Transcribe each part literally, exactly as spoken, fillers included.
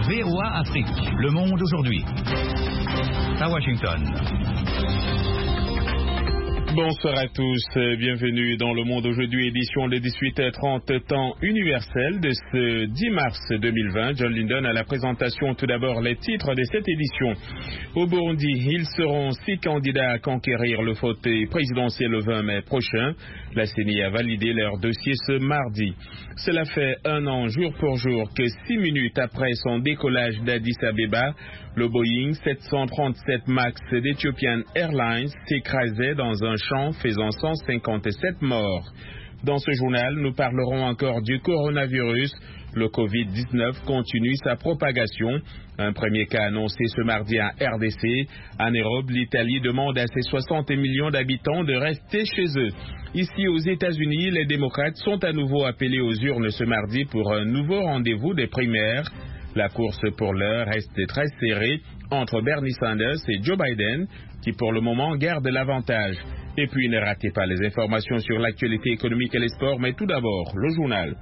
V O A Afrique, Le Monde aujourd'hui. À Washington. Bonsoir à tous, bienvenue dans Le Monde aujourd'hui, édition de dix-huit heures trente, temps universel de ce dix mars deux mille vingt. John Linden à la présentation. Tout d'abord les titres de cette édition. Au Burundi, ils seront six candidats à conquérir le fauteuil présidentiel le vingt mai prochain. La C E N I a validé leur dossier ce mardi. Cela fait un an jour pour jour que six minutes après son décollage d'Addis Abeba, le Boeing sept cent trente-sept MAX d'Ethiopian Airlines s'écrasait dans un champ faisant cent cinquante-sept morts. Dans ce journal, nous parlerons encore du coronavirus. Le covid dix-neuf continue sa propagation. Un premier cas annoncé ce mardi en R D C. En Europe, l'Italie demande à ses soixante millions d'habitants de rester chez eux. Ici aux États-Unis, les démocrates sont à nouveau appelés aux urnes ce mardi pour un nouveau rendez-vous des primaires. La course pour l'heure reste très serrée entre Bernie Sanders et Joe Biden, qui pour le moment gardent l'avantage. Et puis ne ratez pas les informations sur l'actualité économique et les sports, mais tout d'abord, le journal.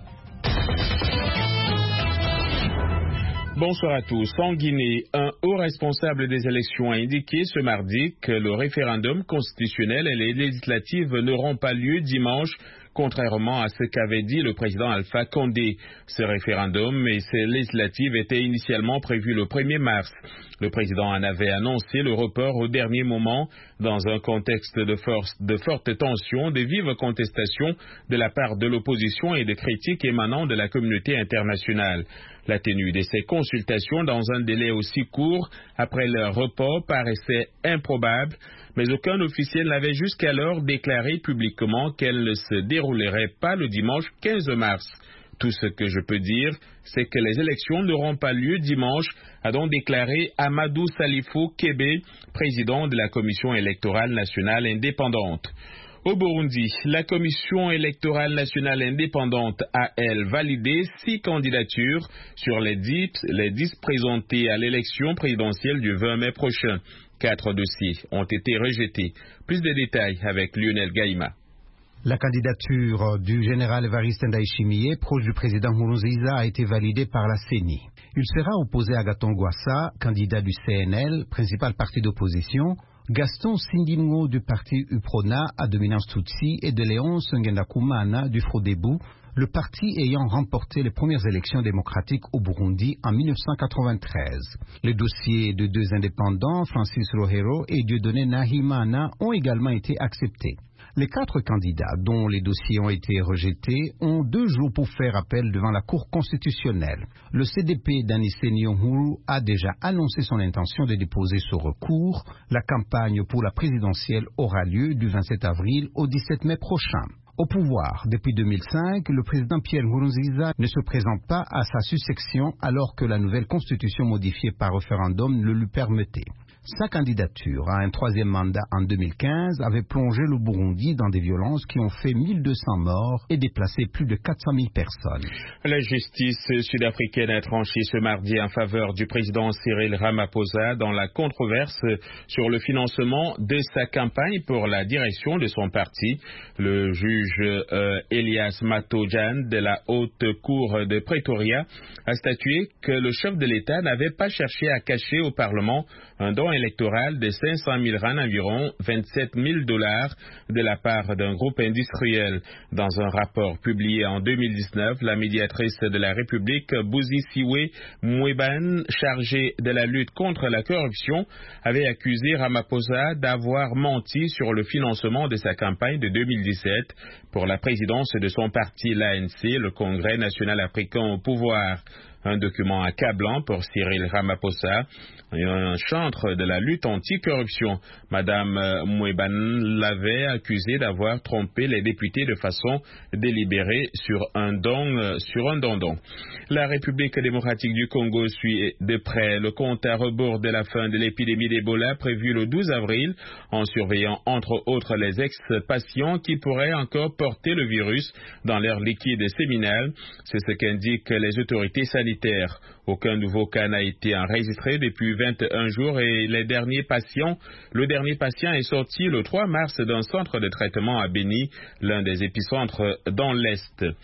Bonsoir à tous. En Guinée, un haut responsable des élections a indiqué ce mardi que le référendum constitutionnel et les législatives n'auront pas lieu dimanche, contrairement à ce qu'avait dit le président Alpha Condé. Ce référendum et ces législatives étaient initialement prévus le premier mars. Le président en avait annoncé le report au dernier moment dans un contexte de, force, de forte tension, de vives contestations de la part de l'opposition et de critiques émanant de la communauté internationale. La tenue de ces consultations dans un délai aussi court après leur report paraissait improbable, mais aucun officiel n'avait jusqu'alors déclaré publiquement qu'elle ne se déroulerait pas le dimanche quinze mars. Tout ce que je peux dire, c'est que les élections n'auront pas lieu dimanche, a donc déclaré Amadou Salifou Kébé, président de la Commission électorale nationale indépendante. Au Burundi, la Commission électorale nationale indépendante a, elle, validé six candidatures sur les dix, les dix présentées à l'élection présidentielle du vingt mai prochain. Quatre dossiers ont été rejetés. Plus de détails avec Lionel Gaïma. La candidature du général Evariste Ndayishimiye, proche du président Nkurunziza, a été validée par la C E N I. Il sera opposé à Agathon Rwasa, candidat du C N L, principal parti d'opposition, Gaston Sindimwo du parti U P R O N A à dominance Tutsi et de Léonce Ngendakumana du Frodebu, le parti ayant remporté les premières élections démocratiques au Burundi en mille neuf cent quatre-vingt-treize. Les dossiers de deux indépendants, Francis Rohero et Dieudonné Nahimana, ont également été acceptés. Les quatre candidats dont les dossiers ont été rejetés ont deux jours pour faire appel devant la Cour constitutionnelle. Le C D P d'Aniseni Uhuru a déjà annoncé son intention de déposer ce recours. La campagne pour la présidentielle aura lieu du vingt-sept avril au dix-sept mai prochain. Au pouvoir, depuis deux mille cinq, le président Pierre Nkurunziza ne se présente pas à sa succession alors que la nouvelle constitution modifiée par référendum le lui permettait. Sa candidature à un troisième mandat en deux mille quinze avait plongé le Burundi dans des violences qui ont fait mille deux cents morts et déplacé plus de quatre cent mille personnes. La justice sud-africaine a tranché ce mardi en faveur du président Cyril Ramaphosa dans la controverse sur le financement de sa campagne pour la direction de son parti. Le juge euh, Elias Matojan de la Haute Cour de Pretoria a statué que le chef de l'État n'avait pas cherché à cacher au Parlement un don électoral de cinq cent mille rands, environ vingt-sept mille dollars, de la part d'un groupe industriel. Dans un rapport publié en deux mille dix-neuf, la médiatrice de la République, Busisiwe Mweban, chargée de la lutte contre la corruption, avait accusé Ramaphosa d'avoir menti sur le financement de sa campagne de deux mille dix-sept pour la présidence de son parti, l'A N C, le Congrès national africain au pouvoir. Un document accablant pour Cyril Ramaphosa, un chantre de la lutte anti-corruption. Madame Mweban l'avait accusé d'avoir trompé les députés de façon délibérée sur un don, sur un don-don. La République démocratique du Congo suit de près le compte à rebours de la fin de l'épidémie d'Ebola prévue le douze avril, en surveillant entre autres les ex-patients qui pourraient encore porter le virus dans leur liquide séminal. C'est ce qu'indiquent les autorités sanitaires. Aucun nouveau cas n'a été enregistré depuis vingt et un jours et les derniers patients, le dernier patient est sorti le trois mars d'un centre de traitement à Beni, l'un des épicentres dans l'Est.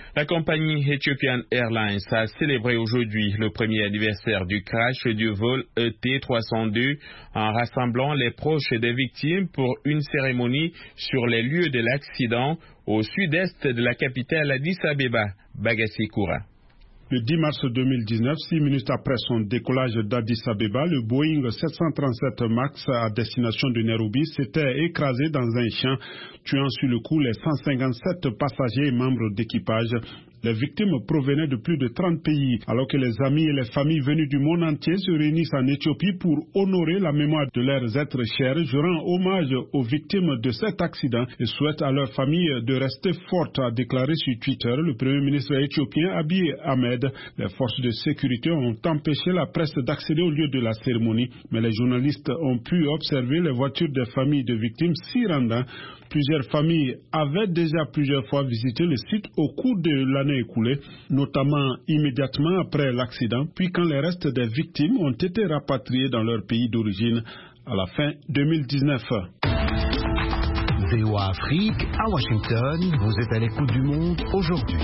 La compagnie Ethiopian Airlines a célébré aujourd'hui le premier anniversaire du crash du vol E T trois cent deux en rassemblant les proches des victimes pour une cérémonie sur les lieux de l'accident au sud-est de la capitale Addis Abeba, Bagassi Koura. Le dix mars deux mille dix-neuf, six minutes après son décollage d'Addis Abeba, le Boeing sept cent trente-sept MAX à destination de Nairobi s'était écrasé dans un champ, tuant sur le coup les cent cinquante-sept passagers et membres d'équipage. Les victimes provenaient de plus de trente pays, alors que les amis et les familles venues du monde entier se réunissent en Éthiopie pour honorer la mémoire de leurs êtres chers. Je rends hommage aux victimes de cet accident et souhaite à leurs familles de rester fortes, a déclaré sur Twitter le Premier ministre éthiopien Abiy Ahmed. Les forces de sécurité ont empêché la presse d'accéder au lieu de la cérémonie, mais les journalistes ont pu observer les voitures des familles de victimes s'y rendant. Plusieurs familles avaient déjà plusieurs fois visité le site au cours de l'année écoulée, notamment immédiatement après l'accident, puis quand les restes des victimes ont été rapatriés dans leur pays d'origine à la fin deux mille dix-neuf. V O A Afrique, à Washington, vous êtes à l'écoute du monde aujourd'hui.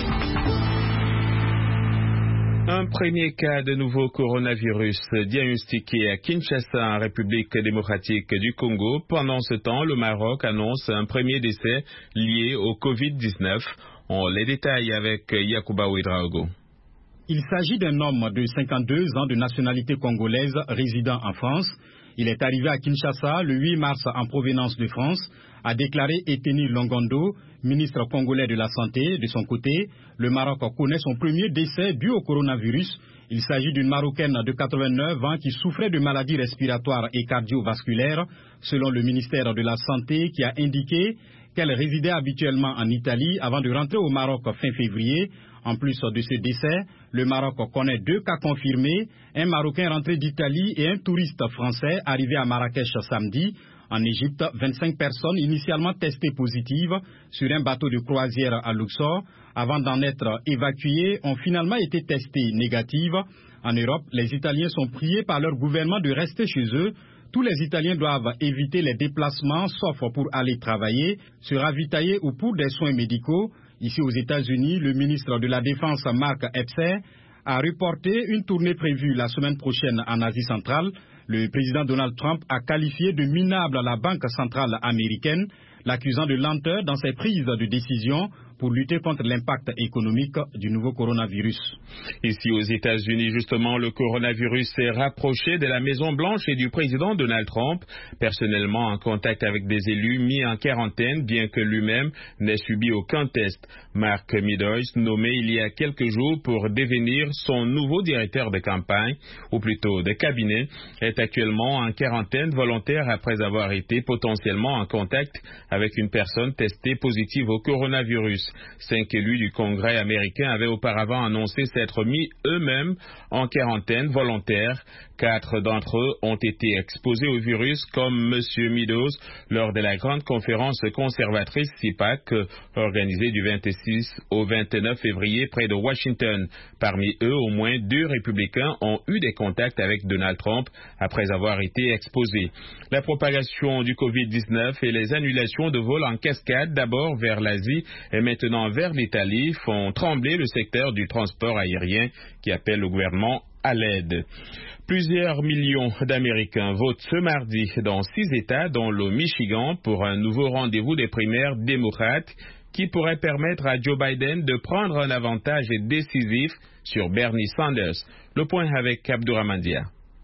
Un premier cas de nouveau coronavirus diagnostiqué à Kinshasa, en République démocratique du Congo. Pendant ce temps, le Maroc annonce un premier décès lié au covid dix-neuf. On les détaille avec Yacouba Ouedraogo. Il s'agit d'un homme de cinquante-deux ans de nationalité congolaise résidant en France. Il est arrivé à Kinshasa le huit mars en provenance de France, a déclaré Eteni Longondo, ministre congolais de la Santé. De son côté, le Maroc connaît son premier décès dû au coronavirus. Il s'agit d'une Marocaine de quatre-vingt-neuf ans qui souffrait de maladies respiratoires et cardiovasculaires, selon le ministère de la Santé qui a indiqué qu'elle résidait habituellement en Italie avant de rentrer au Maroc fin février. En plus de ce décès, le Maroc connaît deux cas confirmés, un Marocain rentré d'Italie et un touriste français arrivé à Marrakech samedi. En Égypte, vingt-cinq personnes initialement testées positives sur un bateau de croisière à Luxor, avant d'en être évacuées, ont finalement été testées négatives. En Europe, les Italiens sont priés par leur gouvernement de rester chez eux. Tous les Italiens doivent éviter les déplacements, sauf pour aller travailler, se ravitailler ou pour des soins médicaux. Ici aux États-Unis, le ministre de la Défense, Mark Esper, a reporté une tournée prévue la semaine prochaine en Asie centrale. Le président Donald Trump a qualifié de minable la Banque centrale américaine, l'accusant de lenteur dans ses prises de décision pour lutter contre l'impact économique du nouveau coronavirus. Ici aux États-Unis, justement, le coronavirus s'est rapproché de la Maison-Blanche et du président Donald Trump, personnellement en contact avec des élus mis en quarantaine, bien que lui-même n'ait subi aucun test. Mark Meadows, nommé il y a quelques jours pour devenir son nouveau directeur de campagne, ou plutôt de cabinet, est actuellement en quarantaine volontaire après avoir été potentiellement en contact avec une personne testée positive au coronavirus. Cinq élus du Congrès américain avaient auparavant annoncé s'être mis eux-mêmes en quarantaine volontaire. Quatre d'entre eux ont été exposés au virus, comme M. Meadows, lors de la grande conférence conservatrice C PAC, organisée du vingt-six au vingt-neuf février près de Washington. Parmi eux, au moins deux républicains ont eu des contacts avec Donald Trump après avoir été exposés. La propagation du covid dix-neuf et les annulations de vols en cascade, d'abord vers l'Asie et maintenant vers l'Italie, font trembler le secteur du transport aérien qui appelle le gouvernement à l'aide. Plusieurs millions d'Américains votent ce mardi dans six États, dont le Michigan, pour un nouveau rendez-vous des primaires démocrates qui pourrait permettre à Joe Biden de prendre un avantage décisif sur Bernie Sanders. Le point avec Abdouramandia.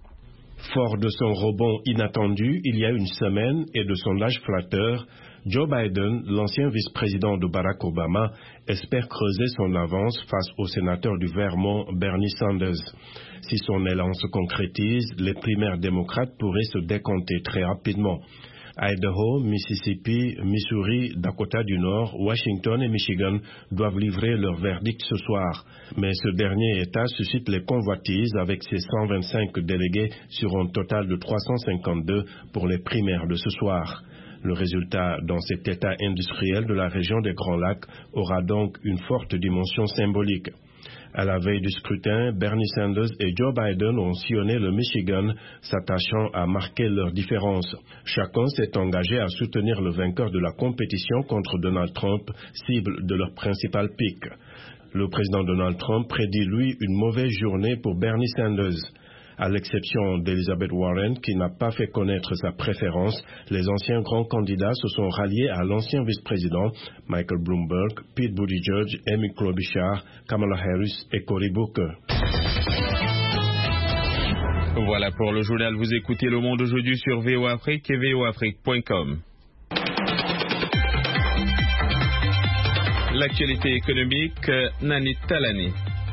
Fort de son rebond inattendu il y a une semaine et de sondage flatteur, Joe Biden, l'ancien vice-président de Barack Obama, espère creuser son avance face au sénateur du Vermont, Bernie Sanders. Si son élan se concrétise, les primaires démocrates pourraient se décompter très rapidement. Idaho, Mississippi, Missouri, Dakota du Nord, Washington et Michigan doivent livrer leur verdict ce soir. Mais ce dernier État suscite les convoitises avec ses cent vingt-cinq délégués sur un total de trois cent cinquante-deux pour les primaires de ce soir. Le résultat dans cet État industriel de la région des Grands Lacs aura donc une forte dimension symbolique. À la veille du scrutin, Bernie Sanders et Joe Biden ont sillonné le Michigan, s'attachant à marquer leurs différences. Chacun s'est engagé à soutenir le vainqueur de la compétition contre Donald Trump, cible de leur principal pic. Le président Donald Trump prédit, lui, une mauvaise journée pour Bernie Sanders. À l'exception d'Elizabeth Warren, qui n'a pas fait connaître sa préférence, les anciens grands candidats se sont ralliés à l'ancien vice-président Michael Bloomberg, Pete Buttigieg, Amy Klobuchar, Kamala Harris et Cory Booker. Voilà pour le journal. Vous écoutez Le Monde aujourd'hui sur V O Afrique et V O Afrique point com. L'actualité économique, Nani Talani.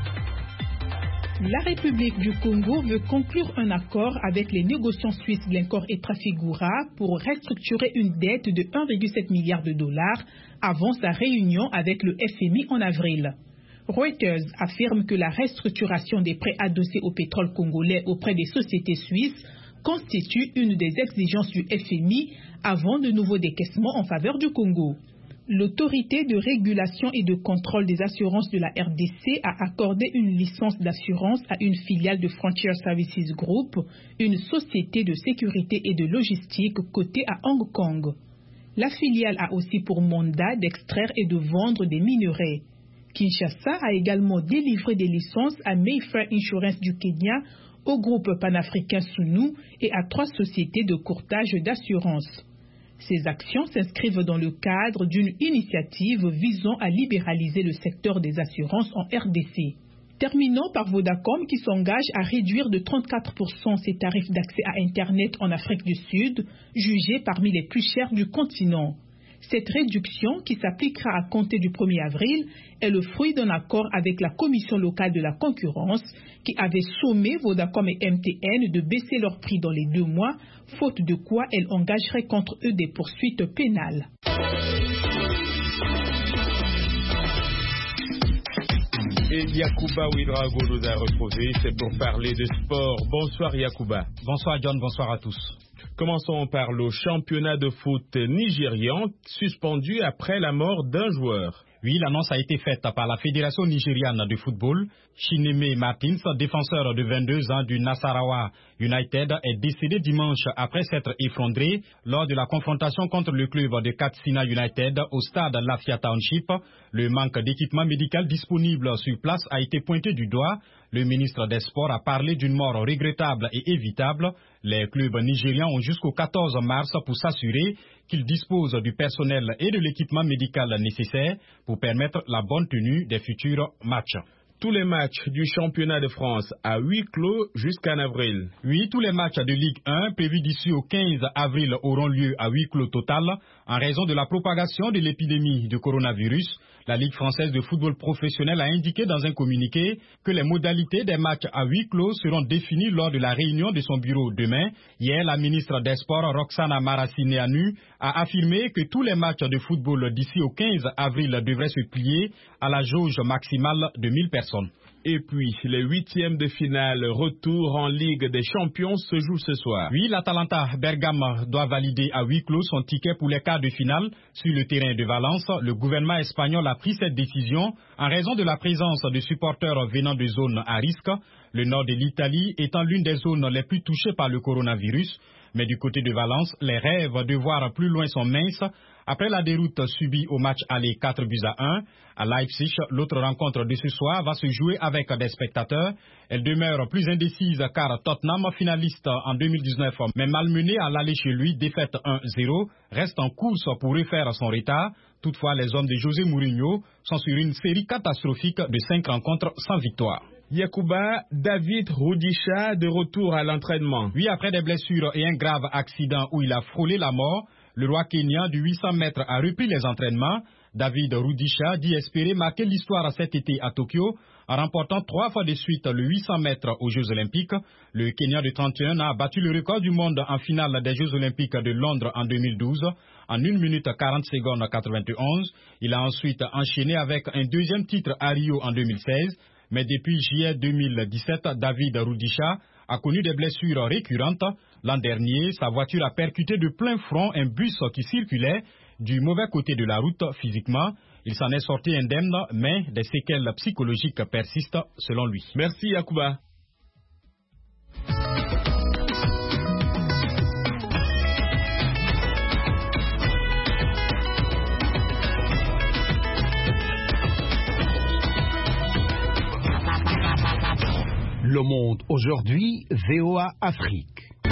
La République du Congo veut conclure un accord avec les négociants suisses Glencore et Trafigura pour restructurer une dette de un virgule sept milliard de dollars avant sa réunion avec le F M I en avril. Reuters affirme que la restructuration des prêts adossés au pétrole congolais auprès des sociétés suisses constitue une des exigences du F M I avant de nouveaux décaissements en faveur du Congo. L'autorité de régulation et de contrôle des assurances de la R D C a accordé une licence d'assurance à une filiale de Frontier Services Group, une société de sécurité et de logistique cotée à Hong Kong. La filiale a aussi pour mandat d'extraire et de vendre des minerais. Kinshasa a également délivré des licences à Mayfair Insurance du Kenya, au groupe panafricain Sunu et à trois sociétés de courtage d'assurance. Ces actions s'inscrivent dans le cadre d'une initiative visant à libéraliser le secteur des assurances en R D C. Terminons par Vodacom qui s'engage à réduire de trente-quatre pour cent ses tarifs d'accès à Internet en Afrique du Sud, jugés parmi les plus chers du continent. Cette réduction, qui s'appliquera à compter du premier avril, est le fruit d'un accord avec la Commission locale de la concurrence qui avait sommé Vodacom et M T N de baisser leurs prix dans les deux mois, faute de quoi elle engagerait contre eux des poursuites pénales. Et Yacouba Ouedraogo nous a retrouvés, c'est pour parler de sport. Bonsoir Yacouba. Bonsoir John, bonsoir à tous. Commençons par le championnat de foot nigérian suspendu après la mort d'un joueur. Oui, l'annonce a été faite par la Fédération nigériane de football. Chineme Martins, défenseur de vingt-deux ans du Nasarawa United, est décédé dimanche après s'être effondré lors de la confrontation contre le club de Katsina United au stade Lafia Township. Le manque d'équipement médical disponible sur place a été pointé du doigt. Le ministre des Sports a parlé d'une mort regrettable et évitable. Les clubs nigérians ont jusqu'au quatorze mars pour s'assurer qu'ils disposent du personnel et de l'équipement médical nécessaire pour permettre la bonne tenue des futurs matchs. Tous les matchs du championnat de France à huis clos jusqu'en avril. Oui, tous les matchs de Ligue un prévus d'ici au quinze avril auront lieu à huis clos total en raison de la propagation de l'épidémie de coronavirus. La Ligue française de football professionnel a indiqué dans un communiqué que les modalités des matchs à huis clos seront définies lors de la réunion de son bureau demain. Hier, la ministre des Sports, Roxana Maracineanu, a affirmé que tous les matchs de football d'ici au quinze avril devraient se plier à la jauge maximale de mille personnes. Et puis, les huitièmes de finale retour en Ligue des Champions se jouent ce soir. Oui, l'Atalanta Bergame doit valider à huis clos son ticket pour les quarts de finale sur le terrain de Valence. Le gouvernement espagnol a pris cette décision en raison de la présence de supporters venant de zones à risque. Le nord de l'Italie étant l'une des zones les plus touchées par le coronavirus. Mais du côté de Valence, les rêves de voir plus loin sont minces. Après la déroute subie au match aller quatre buts à un, à Leipzig, l'autre rencontre de ce soir va se jouer avec des spectateurs. Elle demeure plus indécise car Tottenham, finaliste en deux mille dix-neuf, mais malmené à l'aller chez lui, défaite un zéro, reste en course pour refaire son retard. Toutefois, les hommes de José Mourinho sont sur une série catastrophique de cinq rencontres sans victoire. Yacouba, David Rudisha de retour à l'entraînement. Oui, après des blessures et un grave accident où il a frôlé la mort, le roi kenyan du huit cents mètres a repris les entraînements. David Rudisha dit espérer marquer l'histoire cet été à Tokyo en remportant trois fois de suite le huit cents mètres aux Jeux Olympiques. Le Kenyan de trente et un ans a battu le record du monde en finale des Jeux Olympiques de Londres en deux mille douze en une minute quarante secondes quatre-vingt-onze. Il a ensuite enchaîné avec un deuxième titre à Rio en deux mille seize. Mais depuis juillet deux mille dix-sept, David Rudisha a connu des blessures récurrentes. L'an dernier, sa voiture a percuté de plein front un bus qui circulait du mauvais côté de la route physiquement. Il s'en est sorti indemne, mais des séquelles psychologiques persistent selon lui. Merci Yacouba. Le Monde aujourd'hui, V O A Afrique.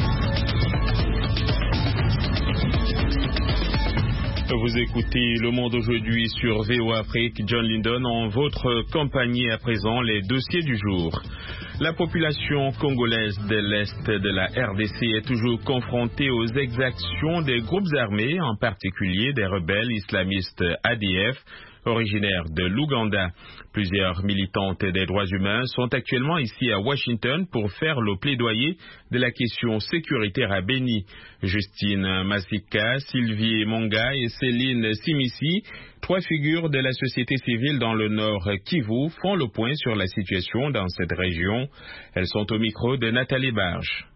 Vous écoutez Le Monde aujourd'hui sur V O A Afrique. John Lindon, en votre compagnie à présent, les dossiers du jour. La population congolaise de l'Est de la R D C est toujours confrontée aux exactions des groupes armés, en particulier des rebelles islamistes A D F, originaires de l'Ouganda. Plusieurs militantes des droits humains sont actuellement ici à Washington pour faire le plaidoyer de la question sécuritaire à Beni. Justine Masika, Sylvie Monga et Céline Simissi, trois figures de la société civile dans le nord Kivu, font le point sur la situation dans cette région. Elles sont au micro de Nathalie Barge.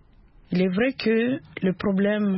Il est vrai que le problème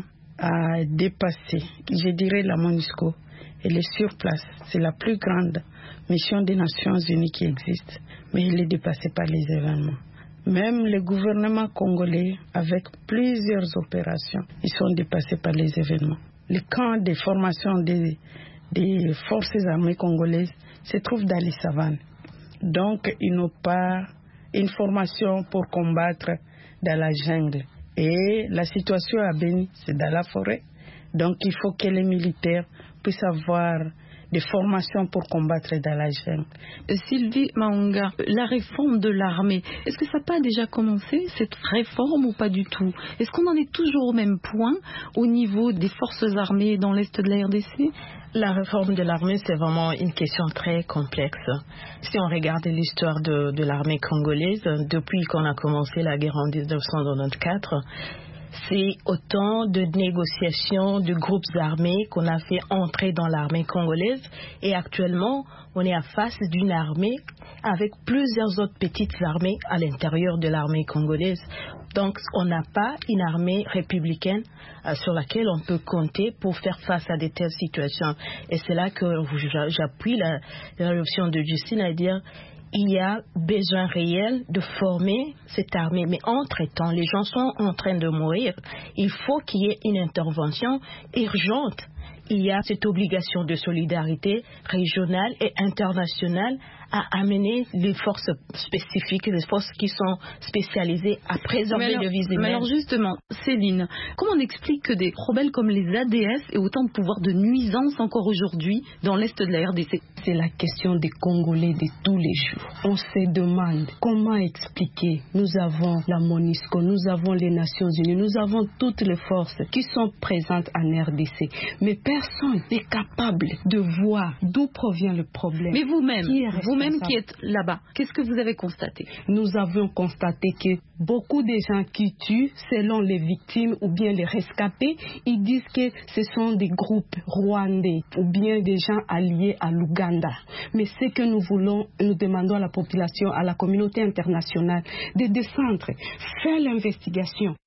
a dépassé, je dirais, la MONUSCO. Elle est sur place. C'est la plus grande mission des Nations Unies qui existe, mais elle est dépassée par les événements. Même le gouvernement congolais, avec plusieurs opérations, ils sont dépassés par les événements. Le camp de formation des, des forces armées congolaises se trouve dans les savanes. Donc, ils n'ont pas une formation pour combattre dans la jungle. Et la situation à Beni, c'est dans la forêt. Donc, il faut que les militaires puissent avoir des formations pour combattre dans la jungle. Sylvie Maunga, la réforme de l'armée, est-ce que ça n'a pas déjà commencé, cette réforme, ou pas du tout? Est-ce qu'on en est toujours au même point au niveau des forces armées dans l'Est de la R D C? La réforme de l'armée, c'est vraiment une question très complexe. Si on regarde l'histoire de, de l'armée congolaise, depuis qu'on a commencé la guerre en dix-neuf cent quatre-vingt-quatorze, c'est autant de négociations de groupes armés qu'on a fait entrer dans l'armée congolaise. Et actuellement, on est à face d'une armée avec plusieurs autres petites armées à l'intérieur de l'armée congolaise. Donc, on n'a pas une armée républicaine euh, sur laquelle on peut compter pour faire face à de telles situations. Et c'est là que j'appuie la, la résolution de Justine à dire il y a besoin réel de former cette armée. Mais entre-temps, les gens sont en train de mourir. Il faut qu'il y ait une intervention urgente. Il y a cette obligation de solidarité régionale et internationale à amener les forces spécifiques, les forces qui sont spécialisées à préserver alors, le vies humaines. Mais alors justement, Céline, comment on explique que des rebelles comme les A D F aient autant de pouvoir de nuisance encore aujourd'hui dans l'Est de la R D C? C'est la question des Congolais de tous les jours. On se demande comment expliquer. Nous avons la MONUSCO, nous avons les Nations Unies, nous avons toutes les forces qui sont présentes en R D C. Mais personne n'est capable de voir d'où provient le problème. Mais vous-même, vous-même qui êtes là-bas, qu'est-ce que vous avez constaté? Nous avons constaté que beaucoup de gens qui tuent, selon les victimes ou bien les rescapés, ils disent que ce sont des groupes rwandais ou bien des gens alliés à l'Ouganda. Mais ce que nous voulons, nous demandons à la population, à la communauté internationale, de descendre, faire l'investigation.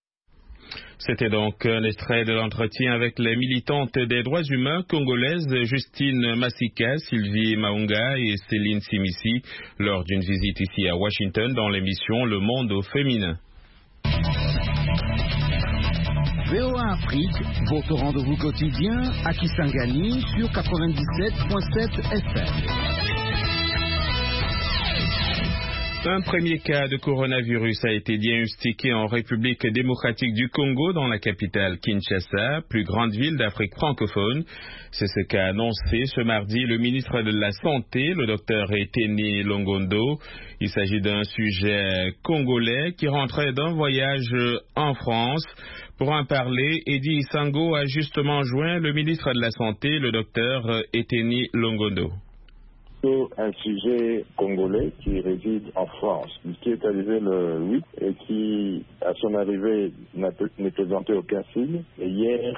C'était donc un extrait de l'entretien avec les militantes des droits humains congolaises Justine Masika, Sylvie Maunga et Céline Simissi lors d'une visite ici à Washington dans l'émission Le Monde au féminin. V O A Afrique, votre rendez-vous quotidien à Kisangani sur quatre-vingt-dix-sept virgule sept F M. Un premier cas de coronavirus a été diagnostiqué en République démocratique du Congo, dans la capitale Kinshasa, plus grande ville d'Afrique francophone. C'est ce qu'a annoncé ce mardi le ministre de la Santé, le docteur Eteni Longondo. Il s'agit d'un sujet congolais qui rentrait d'un voyage en France. Pour en parler, Eddy Sango a justement joint le ministre de la Santé, le docteur Eteni Longondo. Un sujet congolais qui réside en France, qui est arrivé le huit et qui, à son arrivée, ne présentait aucun signe. Et hier,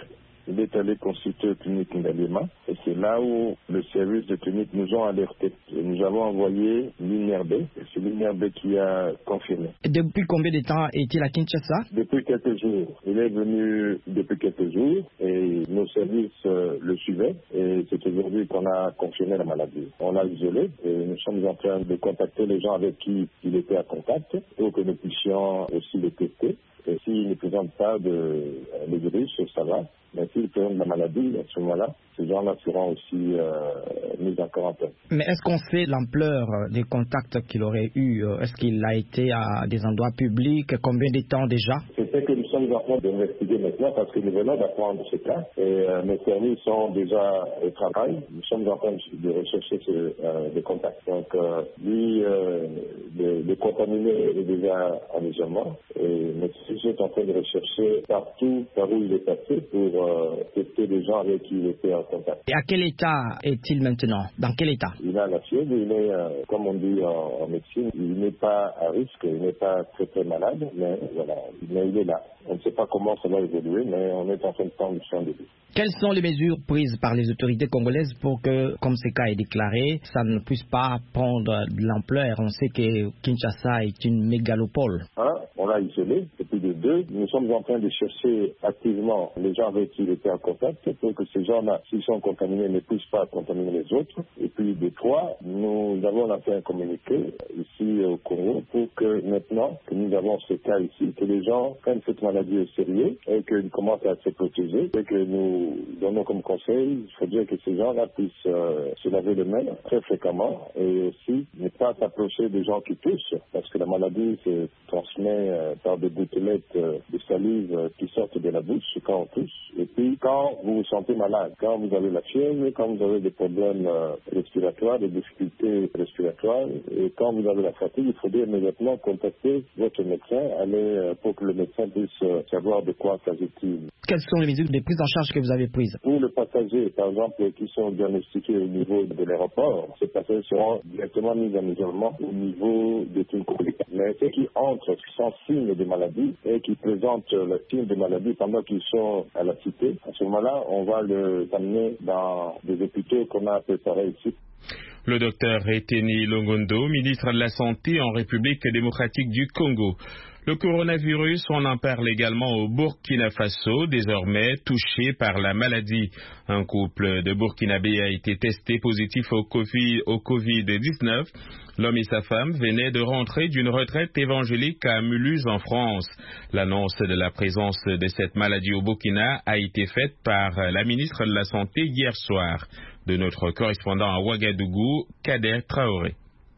il est allé consulter Clinique Ndalema et c'est là où le service de clinique nous ont alertés. Et nous avons envoyé l'I N R B, et c'est l'I N R B qui a confirmé. Depuis combien de temps est-il à Kinshasa? Depuis quelques jours. Il est venu depuis quelques jours et nos services euh, le suivaient et c'est aujourd'hui qu'on a confirmé la maladie. On l'a isolé et nous sommes en train de contacter les gens avec qui il était à contact pour que nous puissions aussi le tester. Et s'il ne présente pas de, de virus, ça va. Mais s'il présente de la maladie, à ce moment-là, ces gens-là seront aussi euh, mis en quarantaine. Mais est-ce qu'on sait l'ampleur des contacts qu'il aurait eu? Est-ce qu'il a été à des endroits publics? Combien de temps déjà? C'est ce que nous sommes en train d'investiguer maintenant parce que nous venons d'apprendre ce cas. Et euh, mes services sont déjà au travail. Nous sommes en train de rechercher ce, euh, des contacts. Donc, euh, lui, euh, le, le contaminé est déjà en isolement. Et mes services sont en train de rechercher partout par où il est passé pour euh, tester les gens avec qui il était en contact. Et à quel état est-il maintenant? Dans quel état? Il a la fièvre, il est, euh, comme on dit en, en médecine, il n'est pas à risque, il n'est pas très très malade, mais voilà, mais il est là. On ne sait pas comment ça va évoluer, mais on est en train de prendre soin de lui. Quelles sont les mesures prises par les autorités congolaises pour que, comme ce cas est déclaré, ça ne puisse pas prendre de l'ampleur? On sait que Kinshasa est une mégalopole. Un, on l'a isolé, et puis de deux, nous sommes en train de chercher activement les gens avec qui il était en contact pour que ces gens-là, s'ils sont contaminés, ne puissent pas contaminer les autres. Et puis de trois, nous avons lancé un communiqué ici au Congo pour que maintenant que nous avons ce cas ici, que les gens prennent cette maladie au sérieux et qu'ils commencent à se protéger et que nous donnons comme conseil, il faudrait que ces gens-là puissent euh, se laver les mains très fréquemment et aussi ne pas s'approcher des gens qui toussent parce que la maladie se transmet euh, par des gouttelettes euh, de salive euh, qui sortent de la bouche quand on tousse. Et puis quand vous vous sentez malade, quand vous avez la fièvre, quand vous avez des problèmes euh, respiratoires, des difficultés respiratoires et quand vous avez la fatigue, il faudrait immédiatement contacter votre médecin, aller euh, pour que le médecin puisse euh, savoir de quoi s'agit-il. Quelles sont les mesures de prise en charge que vous avez prises? Pour les passagers, par exemple, qui sont diagnostiqués au niveau de l'aéroport, ces passagers seront directement mis en isolement au niveau des cliniques. Mais ceux qui entrent sans signe de maladie et qui présentent le signe de maladie pendant qu'ils sont à la cité, à ce moment-là, on va les amener dans des hôpitaux qu'on a préparés ici. Le docteur Eteni Longondo, ministre de la Santé en République démocratique du Congo. Le coronavirus, on en parle également au Burkina Faso, désormais touché par la maladie. Un couple de Burkinabés a été testé positif au Covid, au covid dix-neuf. L'homme et sa femme venaient de rentrer d'une retraite évangélique à Mulhouse en France. L'annonce de la présence de cette maladie au Burkina a été faite par la ministre de la Santé hier soir. De notre correspondant à Ouagadougou, Kader Traoré.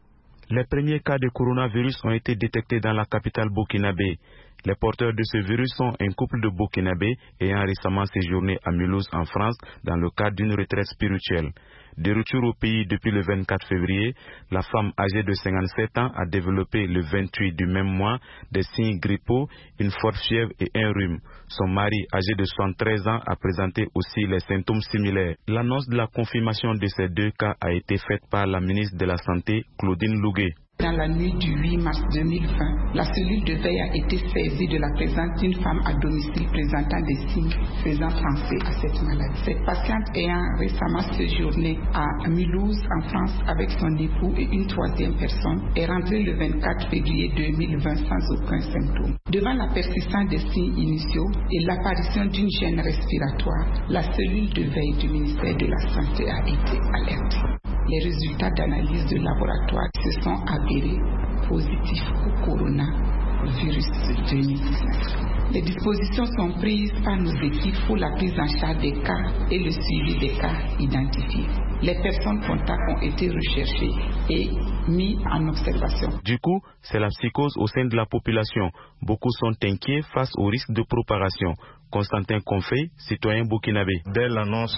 Les premiers cas de coronavirus ont été détectés dans la capitale burkinabé. Les porteurs de ce virus sont un couple de Burkinabés ayant récemment séjourné à Mulhouse en France dans le cadre d'une retraite spirituelle. De retour au pays depuis le vingt-quatre février, la femme âgée de cinquante-sept ans a développé le vingt-huit du même mois des signes grippaux, une forte fièvre et un rhume. Son mari, âgé de soixante-treize ans, a présenté aussi les symptômes similaires. L'annonce de la confirmation de ces deux cas a été faite par la ministre de la Santé, Claudine Louguet. Dans la nuit du huit mars deux mille vingt, la cellule de veille a été saisie de la présence d'une femme à domicile présentant des signes faisant penser à cette maladie. Cette patiente ayant récemment séjourné à Mulhouse en France avec son époux et une troisième personne est rentrée le vingt-quatre février deux mille vingt sans aucun symptôme. Devant la persistance des signes initiaux et l'apparition d'une gêne respiratoire, la cellule de veille du ministère de la Santé a été alertée. Les résultats d'analyse de laboratoire se sont avérés positifs au coronavirus deux mille dix-neuf. Les dispositions sont prises par nos équipes pour la prise en charge des cas et le suivi des cas identifiés. Les personnes contacts ont été recherchées et mises en observation. Du coup, c'est la psychose au sein de la population. Beaucoup sont inquiets face au risque de propagation. Constantin Confé, citoyen burkinabé. Dès l'annonce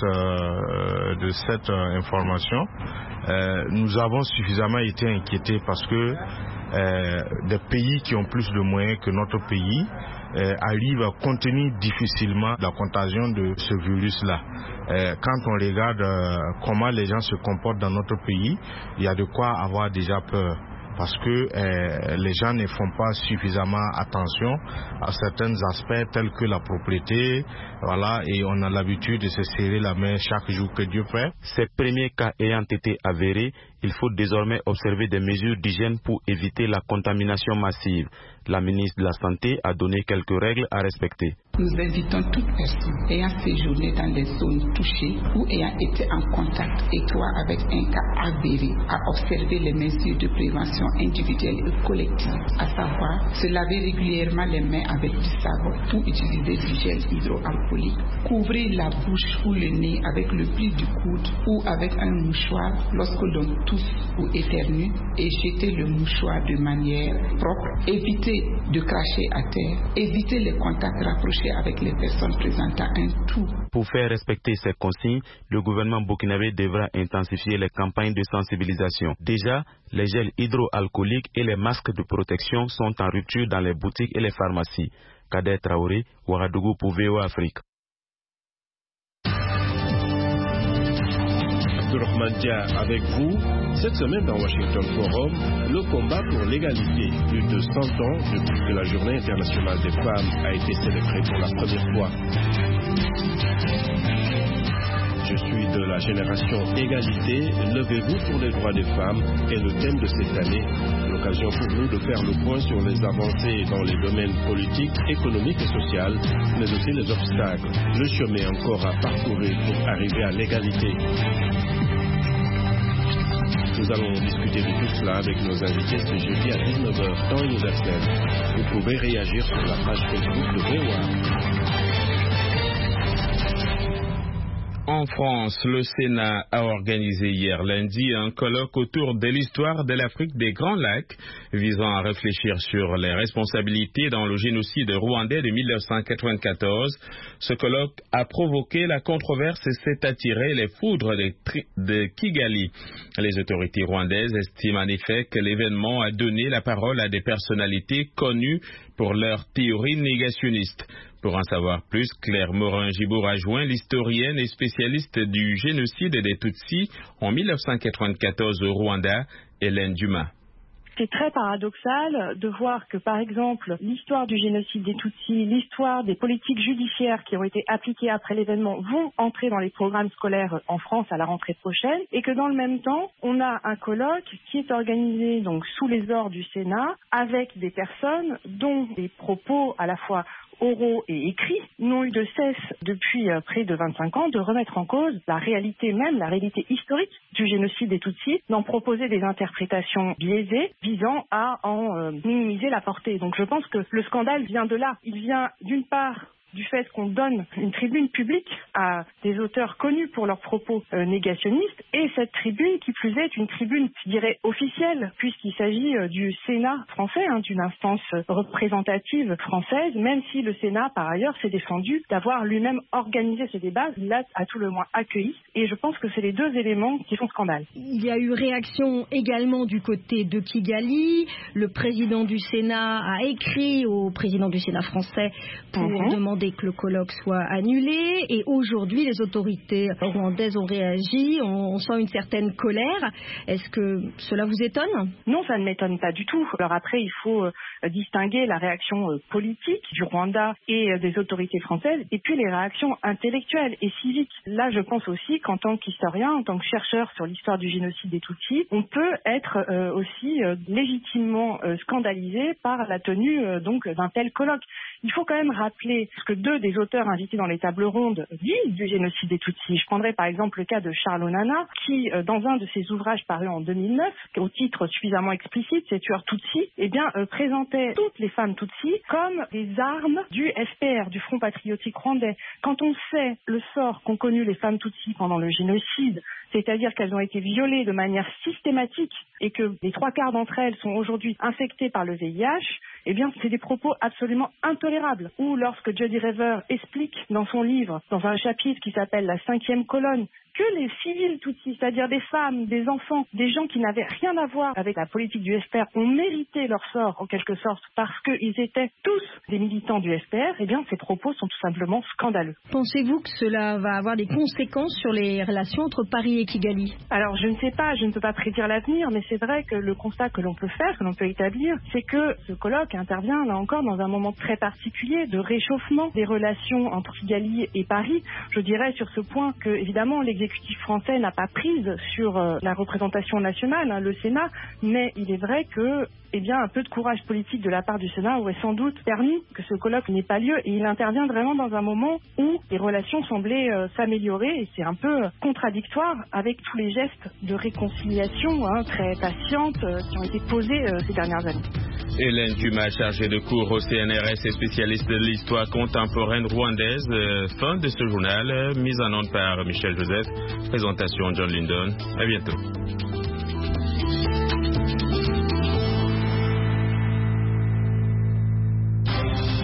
euh, de cette euh, information, euh, nous avons suffisamment été inquiétés parce que euh, des pays qui ont plus de moyens que notre pays euh, arrivent à contenir difficilement la contagion de ce virus-là. Euh, quand on regarde euh, comment les gens se comportent dans notre pays, il y a de quoi avoir déjà peur. parce que euh, les gens ne font pas suffisamment attention à certains aspects tels que la propriété, voilà, et on a l'habitude de se serrer la main chaque jour que Dieu fait. Ces premiers cas ayant été avérés, il faut désormais observer des mesures d'hygiène pour éviter la contamination massive. La ministre de la Santé a donné quelques règles à respecter. Nous invitons toute personne ayant séjourné dans les zones touchées ou ayant été en contact étroit avec un cas avéré à observer les mesures de prévention individuelle et collective, à savoir se laver régulièrement les mains avec du savon ou utiliser du gel hydroalcoolique, couvrir la bouche ou le nez avec le pli du coude ou avec un mouchoir lorsque l'on tousse ou éternue et jeter le mouchoir de manière propre, éviter de cracher à terre, éviter les contacts rapprochés avec les personnes présentant un tout. Pour faire respecter ces consignes, le gouvernement burkinabé devra intensifier les campagnes de sensibilisation. Déjà, les gels hydroalcooliques et les masques de protection sont en rupture dans les boutiques et les pharmacies. Kader Traoré, Ouagadougou pour V O A Afrique. Abdourahmane avec vous. Cette semaine dans Washington Forum, le combat pour l'égalité. Plus de cent ans depuis que la Journée internationale des femmes a été célébrée pour la première fois. Je suis de la génération égalité. Levez-vous pour les droits des femmes est le thème de cette année. L'occasion pour nous de faire le point sur les avancées dans les domaines politiques, économiques et sociaux, mais aussi les obstacles, le chemin encore à parcourir pour arriver à l'égalité. Nous allons discuter de tout cela avec nos invités ce jeudi à dix-neuf heures, temps universel. Vous pouvez réagir sur la page Facebook de V O A. En France, le Sénat a organisé hier lundi un colloque autour de l'histoire de l'Afrique des Grands Lacs, visant à réfléchir sur les responsabilités dans le génocide rwandais de mille neuf cent quatre-vingt-quatorze. Ce colloque a provoqué la controverse et s'est attiré les foudres de, de Kigali. Les autorités rwandaises estiment en effet que l'événement a donné la parole à des personnalités connues pour leurs théories négationnistes. Pour en savoir plus, Claire Morin-Gibour a joint l'historienne et spécialiste du génocide des Tutsis en mille neuf cent quatre-vingt-quatorze au Rwanda, Hélène Dumas. C'est très paradoxal de voir que, par exemple, l'histoire du génocide des Tutsis, l'histoire des politiques judiciaires qui ont été appliquées après l'événement vont entrer dans les programmes scolaires en France à la rentrée prochaine, et que dans le même temps, on a un colloque qui est organisé donc sous les ordres du Sénat avec des personnes dont des propos à la fois oraux et écrits n'ont eu de cesse depuis euh, près de vingt-cinq ans de remettre en cause la réalité même, la réalité historique du génocide des Tutsis, d'en proposer des interprétations biaisées visant à en euh, minimiser la portée. Donc je pense que le scandale vient de là. Il vient d'une part du fait qu'on donne une tribune publique à des auteurs connus pour leurs propos euh, négationnistes, et cette tribune, qui plus est, une tribune, je dirais, officielle, puisqu'il s'agit euh, du Sénat français, hein, d'une instance euh, représentative française, même si le Sénat, par ailleurs, s'est défendu d'avoir lui-même organisé ce débat, il l'a à tout le moins accueilli, et je pense que c'est les deux éléments qui font scandale. Il y a eu réaction également du côté de Kigali. Le président du Sénat a écrit au président du Sénat français pour mmh. demander que le colloque soit annulé, et aujourd'hui les autorités rwandaises ont réagi, on, on sent une certaine colère. Est-ce que cela vous étonne? Non, ça ne m'étonne pas du tout. Alors après, il faut euh, distinguer la réaction euh, politique du Rwanda et euh, des autorités françaises, et puis les réactions intellectuelles et civiques. Là, je pense aussi qu'en tant qu'historien, en tant que chercheur sur l'histoire du génocide des Tutsis, on peut être euh, aussi euh, légitimement euh, scandalisé par la tenue euh, donc d'un tel colloque. Il faut quand même rappeler ce que deux des auteurs invités dans les tables rondes disent du génocide des Tutsis. Je prendrai par exemple le cas de Charles Onana, qui, dans un de ses ouvrages parus en deux mille neuf, au titre suffisamment explicite, Ces tueurs Tutsis, eh bien, euh, présentait toutes les femmes Tutsis comme des armes du F P R, du Front patriotique rwandais. Quand on sait le sort qu'ont connu les femmes Tutsis pendant le génocide, c'est-à-dire qu'elles ont été violées de manière systématique et que les trois quarts d'entre elles sont aujourd'hui infectées par le V I H, eh bien, c'est des propos absolument intolérables. Ou lorsque Jody Rever explique dans son livre, dans un chapitre qui s'appelle La cinquième colonne, que les civils Tutsis, c'est-à-dire des femmes, des enfants, des gens qui n'avaient rien à voir avec la politique du F P R, ont mérité leur sort, en quelque sorte, parce qu'ils étaient tous des militants du F P R, eh bien, ces propos sont tout simplement scandaleux. Pensez-vous que cela va avoir des conséquences sur les relations entre Paris et et Kigali? Alors je ne sais pas, je ne peux pas prédire l'avenir, mais c'est vrai que le constat que l'on peut faire, que l'on peut établir, c'est que ce colloque intervient là encore dans un moment très particulier de réchauffement des relations entre Kigali et Paris. Je dirais sur ce point que évidemment l'exécutif français n'a pas prise sur euh, la représentation nationale, hein, le Sénat, mais il est vrai que eh bien, un peu de courage politique de la part du Sénat aurait sans doute permis que ce colloque n'ait pas lieu, et il intervient vraiment dans un moment où les relations semblaient euh, s'améliorer, et c'est un peu contradictoire avec tous les gestes de réconciliation hein, très patientes euh, qui ont été posés euh, ces dernières années. Hélène Dumas, chargée de cours au C N R S et spécialiste de l'histoire contemporaine rwandaise. Euh, fin de ce journal, euh, mise en onde par Michel Joseph. Présentation John Lindon. À bientôt.